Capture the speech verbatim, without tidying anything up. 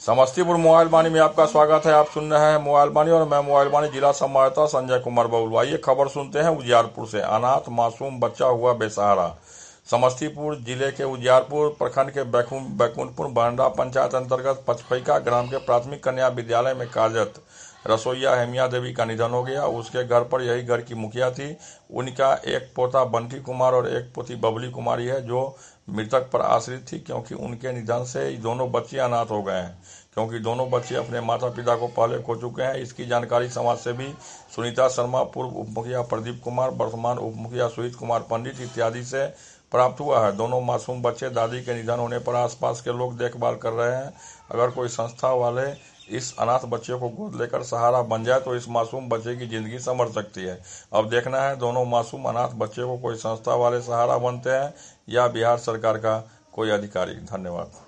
Samastipur mobile वाणी में आपका स्वागत है। आप सुन रहे हैं मोबाइल वाणी और मैं मोबाइल वाणी जिला संवाददाता संजय कुमार बबलू। आइए खबर सुनते हैं उजियारपुर से। अनाथ मासूम बच्चा हुआ बेसहारा। समस्तीपुर जिले के उजियारपुर प्रखंड के बैकुंठपुर बांडा पंचायत अंतर्गत पचपैका ग्राम के प्राथमिक कन्या विद्यालय में कार्यरत रसोईया हेमिया देवी का निधन हो गया। उसके घर पर यही घर की मुखिया थी। उनका एक पोता बंटी कुमार और एक पोती बबली कुमारी है जो मृतक पर आश्रित थी, क्योंकि उनके निधन से दोनों बच्चे अनाथ हो गए हैं, क्योंकि दोनों बच्चे अपने माता पिता को पहले खो चुके हैं। इसकी जानकारी समाज सेवी सुनीता शर्मा, पूर्व उप मुखिया प्रदीप कुमार, वर्तमान उप मुखिया सुहित कुमार पंडित इत्यादि से प्राप्त हुआ है। दोनों मासूम बच्चे दादी के निधन होने पर आसपास के लोग देखभाल कर रहे हैं। अगर कोई संस्था वाले इस अनाथ बच्चे को गोद लेकर सहारा बन जाए तो इस मासूम बच्चे की जिंदगी संवर सकती है। अब देखना है दोनों मासूम अनाथ बच्चे को कोई संस्था वाले सहारा बनते हैं या बिहार सरकार का कोई अधिकारी। धन्यवाद।